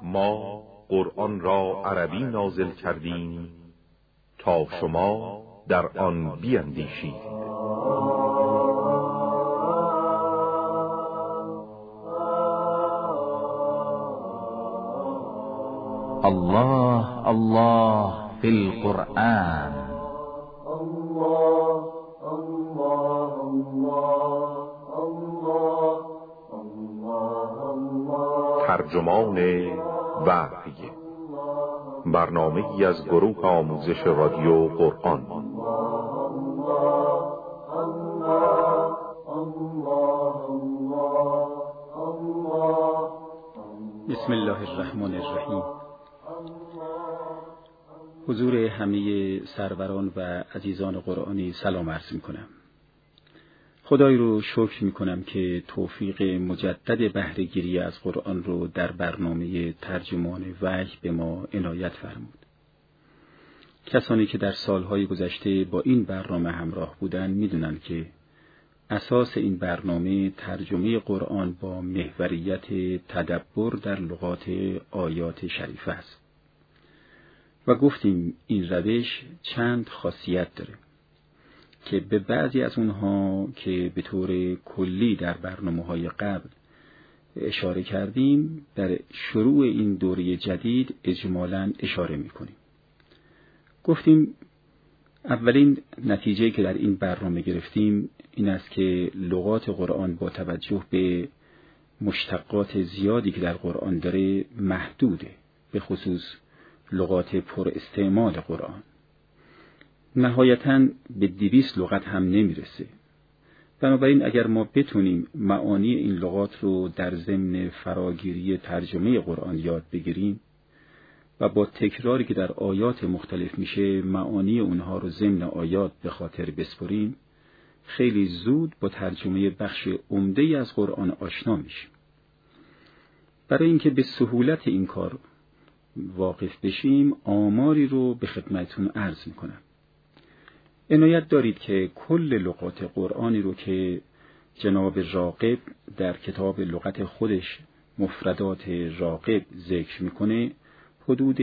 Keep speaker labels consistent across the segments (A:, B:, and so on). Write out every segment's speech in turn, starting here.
A: ما قرآن را عربی نازل کردیم تا شما در آن بیندیشید.
B: الله الله فی القرآن.
C: الله الله الله الله.
A: ترجمان وحی، برنامه‌ای از گروه آموزش رادیو قرآن.
D: بسم الله الرحمن الرحیم. حضور همه سروران و عزیزان قرآنی سلام عرض می‌کنم. خدای رو شکر می‌کنم که توفیق مجدد بهره گیری از قرآن رو در برنامه ترجمان وحی به ما عنایت فرمود. کسانی که در سالهای گذشته با این برنامه همراه بودند می‌دونند که اساس این برنامه ترجمه قرآن با محوریت تدبر در لغات آیات شریفه است. و گفتیم این روش چند خاصیت داره که به بعضی از اونها که به طور کلی در برنامه‌های قبل اشاره کردیم در شروع این دوره جدید اجمالاً اشاره می‌کنیم. گفتیم اولین نتیجه که در این برنامه گرفتیم این است که لغات قرآن با توجه به مشتقات زیادی که در قرآن داره محدوده، به خصوص لغات پر استعمال قرآن. نهایتاً به 200 لغت هم نمیرسه. بنابراین اگر ما بتونیم معانی این لغات رو در ضمن فراگیری ترجمه قرآن یاد بگیریم و با تکراری که در آیات مختلف میشه معانی اونها رو ضمن آیات به خاطر بسپریم، خیلی زود با ترجمه بخش عمده‌ای از قرآن آشنا میشیم. برای اینکه به سهولت این کار واقف بشیم آماری رو به خدمتتون عرض میکنم. عنایت دارید که کل لغات قرآنی رو که جناب راغب در کتاب لغت خودش مفردات راغب ذکر میکنه حدود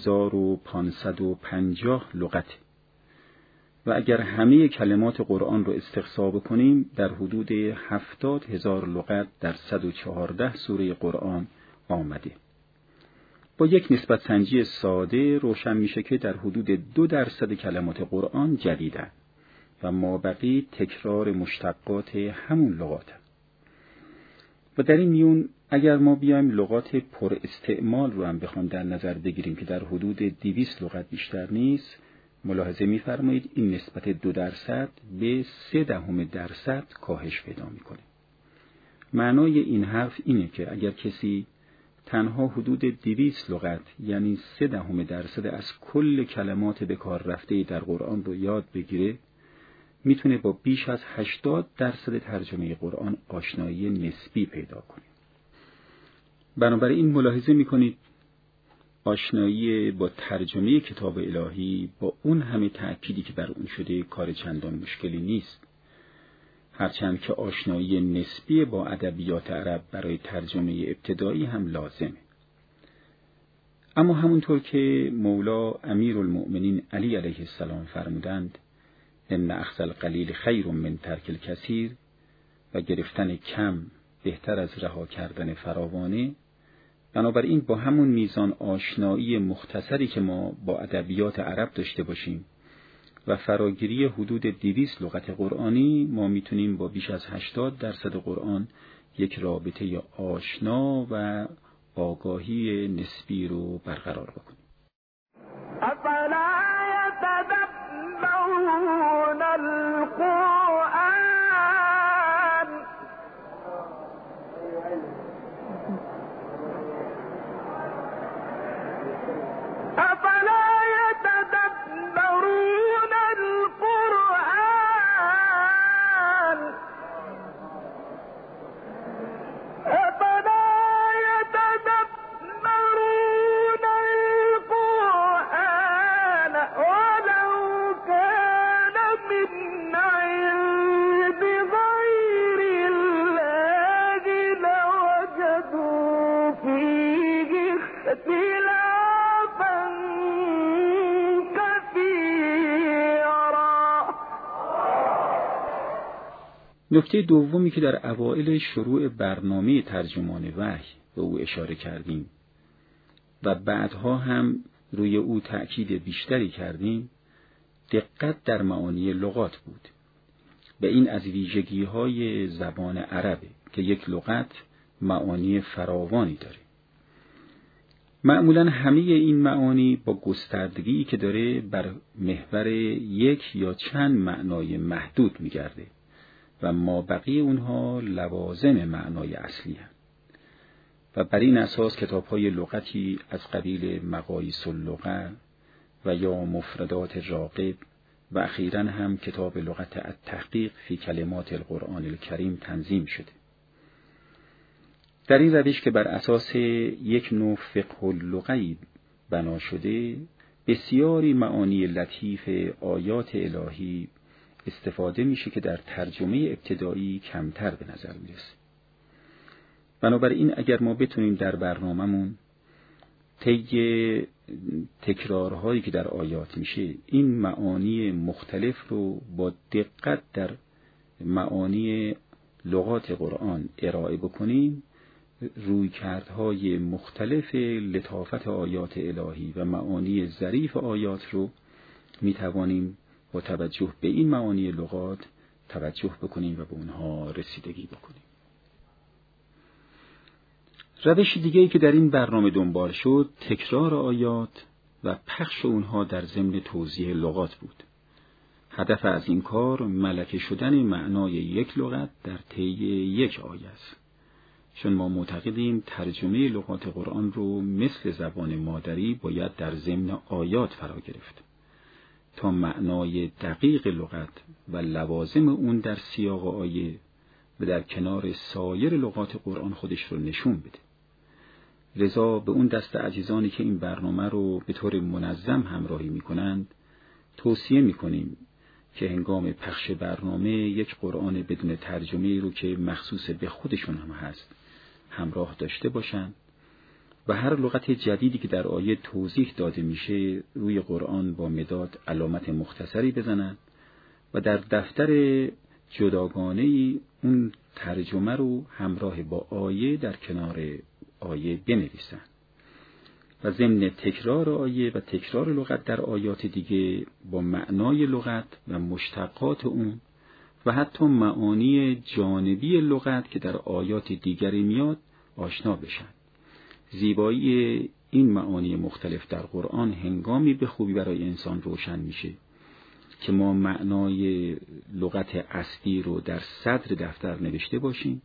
D: 1550 لغت و اگر همه کلمات قرآن رو استقصا کنیم در حدود 70,000 لغت در 114 سوره قرآن آمده. با یک نسبت سنجی ساده روشن میشه که در حدود 2% کلمات قرآن جدیدن و مابقی تکرار مشتقات همون لغات هست. و در این میون اگر ما بیایم لغات پر استعمال رو هم بخوام در نظر بگیریم که در حدود 200 لغت بیشتر نیست، ملاحظه می‌فرمایید این نسبت 2% به 0.3% کاهش پیدا می‌کنه. معنای این حرف اینه که اگر کسی تنها حدود 200 لغت یعنی 0.3% از کل کلمات به کار رفته در قرآن رو یاد بگیره میتونه با بیش از 80% ترجمه قرآن آشنایی نسبی پیدا کنه. بنابراین ملاحظه میکنید آشنایی با ترجمه کتاب الهی با اون همه تأکیدی که بر اون شده کار چندان مشکلی نیست، هرچند که آشنایی نسبی با ادبیات عرب برای ترجمه ابتدایی هم لازمه. اما همونطور که مولا امیرالمؤمنین علی علیه السلام فرمودند ان اخذ القلیل خیر من ترک الکثیر و گرفتن کم بهتر از رها کردن فراوانه، بنابراین با همون میزان آشنایی مختصری که ما با ادبیات عرب داشته باشیم و فراگیری حدود 200 لغت قرآنی ما میتونیم با بیش از 80% قرآن یک رابطه آشنا و آگاهی نسبی رو برقرار بکنیم.
C: افلا یتدبرون القرآن افلا یتدبرون القرآن افلا یتدبرون القرآن اختلافا كثيرا.
D: نکته دومی که در اوائل شروع برنامه ترجمان وحی به او اشاره کردیم و بعدها هم روی او تأکید بیشتری کردیم، دقت در معانی لغات بود. و این از ویژگی‌های زبان عربه که یک لغت معانی فراوانی داره. معمولاً همه این معانی با گستردگی که داره بر محور یک یا چند معنای محدود می‌گرده و مابقی اونها لوازم معنای اصلی هستند. و بر این اساس کتاب‌های لغتی از قبیل مقاییس اللغة و یا مفردات راغب و اخیراً هم کتاب لغت التحقیق فی کلمات القرآن الکریم تنظیم شده. در این روش که بر اساس یک نوع فقه اللغوی بنا شده، بسیاری معانی لطیف آیات الهی استفاده میشه که در ترجمه ابتدایی کمتر به نظر میرسه. بنابراین اگر ما بتونیم در برنامه‌مون طی تکرارهایی که در آیات میشه این معانی مختلف رو با دقت در معانی لغات قرآن ارائه بکنیم، رویکردهای مختلف لطافت آیات الهی و معانی ظریف آیات رو میتوانیم با توجه به این معانی لغات توجه بکنیم و به اونها رسیدگی بکنیم. روش دیگه‌ای که در این برنامه دنبال شد تکرار آیات و پخش اونها در ضمن توضیح لغات بود. هدف از این کار ملکه شدن معنای یک لغت در طی یک آیه است. چون ما معتقدیم ترجمه لغات قرآن رو مثل زبان مادری باید در ضمن آیات فرا گرفت تا معنای دقیق لغت و لوازم اون در سیاق آیه و در کنار سایر لغات قرآن خودش رو نشون بده. لذا به اون دست عزیزانی که این برنامه رو به طور منظم همراهی میکنند توصیه میکنیم که هنگام پخش برنامه یک قرآن بدون ترجمه رو که مخصوص به خودشون هم هست همراه داشته باشند و هر لغت جدیدی که در آیه توضیح داده میشه روی قرآن با مداد علامت مختصری بزنند و در دفتر جداگانه اون ترجمه رو همراه با آیه در کنار آیه بنویسند و ضمن تکرار آیه و تکرار لغت در آیات دیگه با معنای لغت و مشتقات اون و حتی معانی جانبی لغت که در آیات دیگری میاد آشنا بشن. زیبایی این معانی مختلف در قرآن هنگامی به خوبی برای انسان روشن میشه که ما معنای لغت اصلی رو در صدر دفتر نوشته باشیم،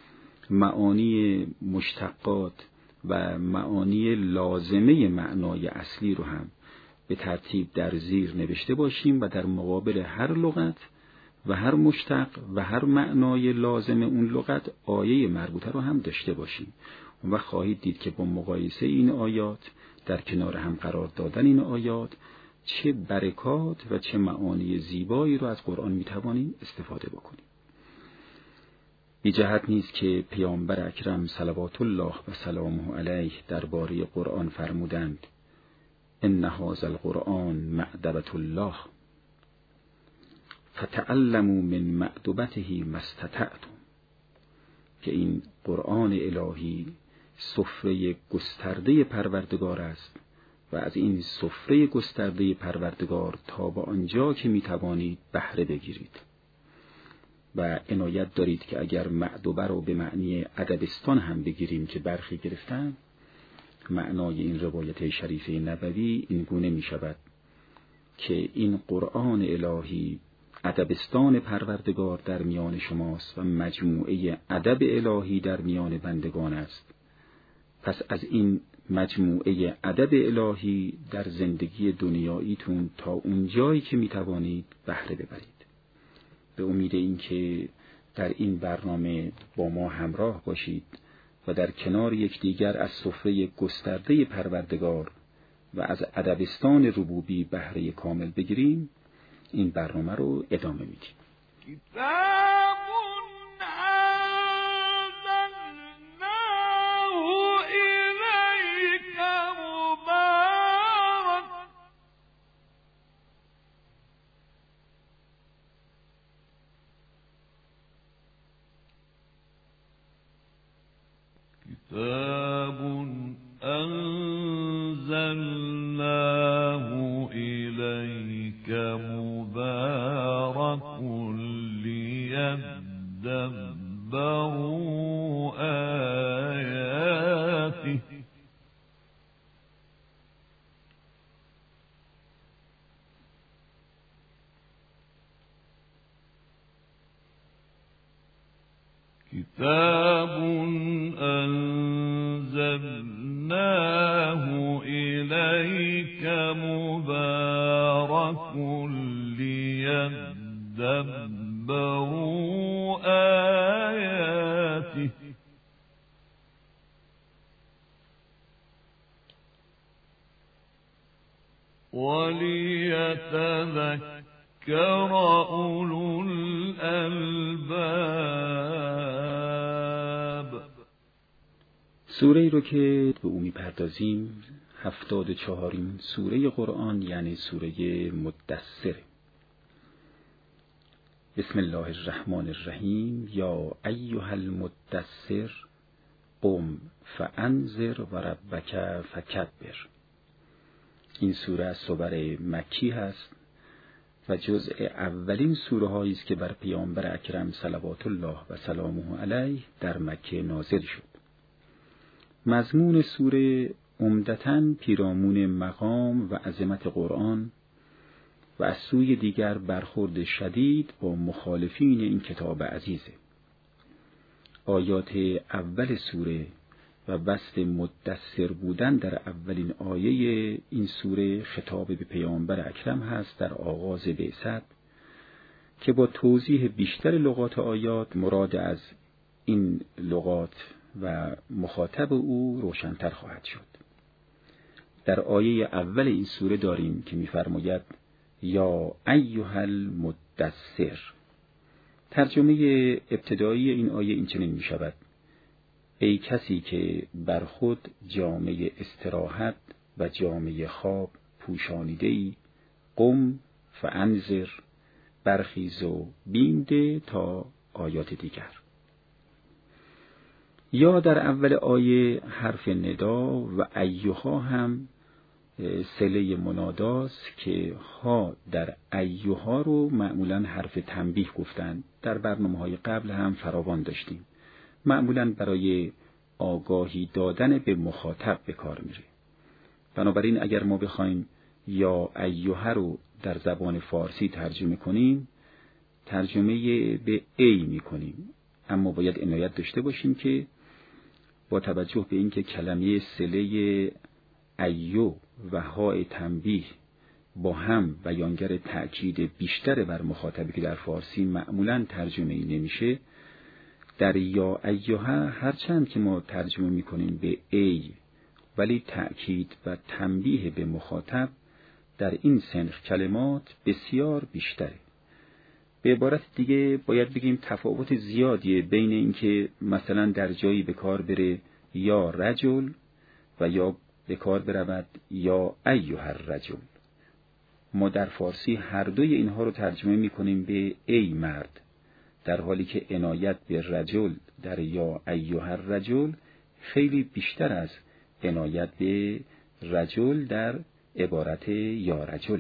D: معانی مشتقات و معانی لازمه معنای اصلی رو هم به ترتیب در زیر نوشته باشیم و در مقابل هر لغت و هر مشتق و هر معنای لازم اون لغت آیه مربوطه رو هم داشته باشیم. و خواهید دید که با مقایسه این آیات در کنار هم قرار دادن این آیات چه برکات و چه معانی زیبایی رو از قرآن میتوانیم استفاده بکنیم. بی جهت نیست که پیامبر اکرم صلوات الله و سلامه علیه درباره قرآن فرمودند ان هذا القرآن مأدبة الله فتعلموا من مأدبته ما استطعتم، که این قرآن الهی سفره گسترده پروردگار است و از این سفره گسترده پروردگار تا به آنجا که میتوانید بهره بگیرید. و عنایت دارید که اگر مأدبه رو به معنی ادبستان هم بگیریم که برخی گرفتن، معنای این روایت شریفه نبوی این گونه می شود که این قرآن الهی ادبستان پروردگار در میان شماست و مجموعه ادب الهی در میان بندگان است. پس از این مجموعه ادب الهی در زندگی دنیاییتون تا اون جایی که می توانید بهره ببرید. به امید این که در این برنامه با ما همراه باشید و در کنار یکدیگر از سفره گسترده پروردگار و از ادبستان ربوبی بهره کامل بگیریم، این برنامه رو ادامه میدیم.
C: أنزلناه إليك
E: كتاب أنزلناه إليك مبارك ليدبروا آياته كتاب أنزلناه إليك مبارك ليدبروا آياته وليتذكر أولو الألباب.
D: سوره‌ای رو که به او می‌پردازیم 74مین سوره قرآن، یعنی سوره مدثر. بسم الله الرحمن الرحیم. یا ایها المدثر قم فانذر و ربک فکبر. این سوره از سور مکی هست و جزء اولین سوره هایی است که بر پیامبر اکرم صلوات الله و سلامه علیه در مکه نازل شد. مضمون سوره عمدتاً پیرامون مقام و عظمت قرآن و از سوی دیگر برخورد شدید با مخالفین این کتاب عزیزه. آیات اول سوره و بسط مدثر بودن در اولین آیه این سوره خطاب به پیامبر اکرم هست در آغاز بعثت که با توضیح بیشتر لغات آیات مراد از این لغات و مخاطب او روشن‌تر خواهد شد. در آیه اول این سوره داریم که می‌فرماید یا ایها المدثر. ترجمه ابتدایی این آیه این چنین می‌شود: ای کسی که بر خود جامه استراحت و جامه خواب پوشانیده‌ای، قم فانذر، برخیز و بیم ده تا آیات دیگر. یا در اول آیه حرف ندا و ایها هم صله مناداست که ها در ایها رو معمولاً حرف تنبیه گفتن. در برنامه‌های قبل هم فراوان داشتیم. معمولاً برای آگاهی دادن به مخاطب به کار میره. بنابراین اگر ما بخوایم یا ایها رو در زبان فارسی ترجمه کنیم، ترجمه به ای میکنیم، اما باید عنایت داشته باشیم که با توجه به اینکه کلمه صله ایو و های تنبیه با هم بیانگر تأکید بیشتر بر مخاطبی که در فارسی معمولاً ترجمه ای نمیشه، در یا ایها هرچند که ما ترجمه میکنیم به ای، ولی تأکید و تنبیه به مخاطب در این سنخ کلمات بسیار بیشتره. به عبارت دیگه باید بگیم تفاوت زیادیه بین اینکه مثلا در جایی به کار بره یا رجل و یا به کار برود یا ایها الرجل. ما در فارسی هر دوی اینها رو ترجمه میکنیم به ای مرد، در حالی که عنایت به رجل در یا ایها الرجل خیلی بیشتر از عنایت به رجل در عبارت یا رجل.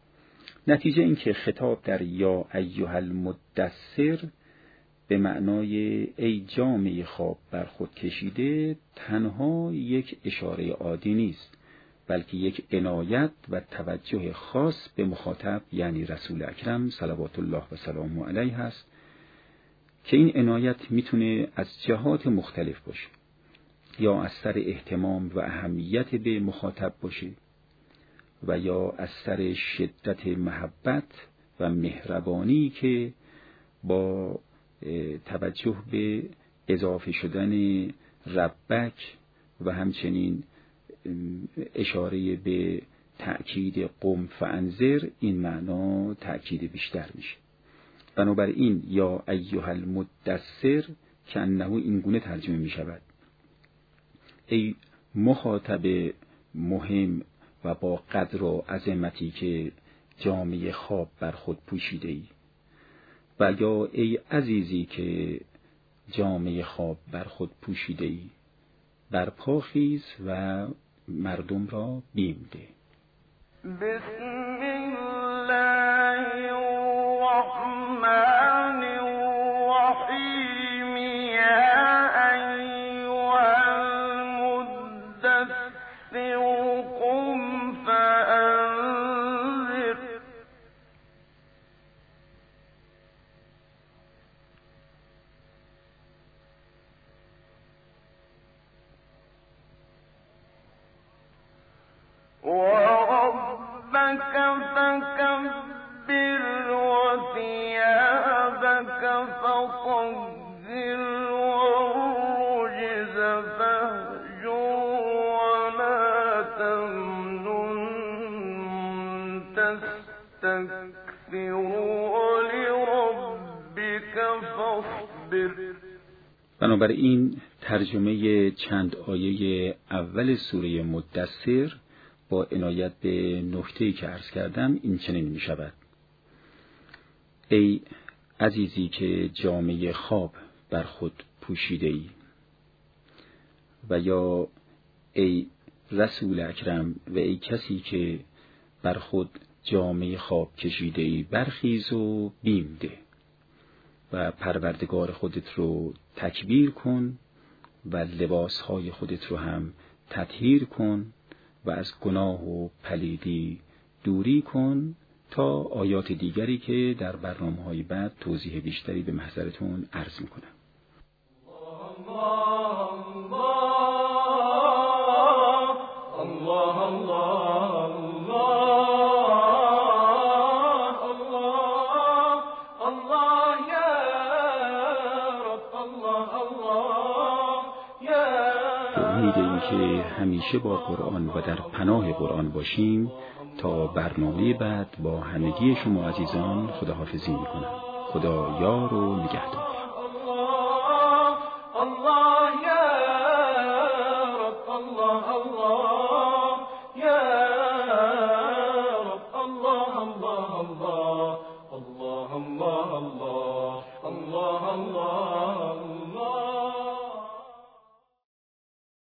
D: نتیجه این که خطاب در یا ایها المدثر به معنای ای جامه خواب بر خود کشیده تنها یک اشاره عادی نیست، بلکه یک عنایت و توجه خاص به مخاطب یعنی رسول اکرم صلوات الله و سلامه علیه هست که این عنایت میتونه از جهات مختلف باشه، یا از سر اهتمام و اهمیت به مخاطب باشه و یا از سر شدت محبت و مهربانی که با توجه به اضافه شدن ربک و همچنین اشاره به تأکید قم فانذر این معنا تأکید بیشتر میشه. بنابراین یا ایها المدثر که انه این گونه ترجمه می شود: ای مخاطب مهم و با قدر و عظمتی که جامه خواب بر خود پوشیده ای، و یا ای عزیزی که جامه خواب بر خود پوشیده ای، برپا خیز و مردم را بیم ده.
C: بسم الله الرحمن الرحیم یا ایها المدثر قم فانذر وربك فكبر وثيابك فطهر والرجز فاهجر ولا تمنن تستكثر ولربك فاصبر.
D: بنابراین ترجمه چند آیه اول سوره مدثر با عنایت به نکته‌ای که عرض کردم این چنین می شود: ای عزیزی که جامه خواب بر خود پوشیده ای، و یا ای رسول اکرم و ای کسی که بر خود جامه خواب کشیده ای، برخیز و بیم ده و پروردگار خودت رو تکبیر کن و لباسهای خودت رو هم تطهیر کن و از گناه و پلیدی دوری کن، تا آیات دیگری که در برنامه‌های بعد توضیح بیشتری به محضرتون عرض میکنم. که همیشه با قرآن و در پناه قرآن باشیم. تا برنامه بعد با همگی شما عزیزان خداحافظی میکنم. خدا یار و نگهدار.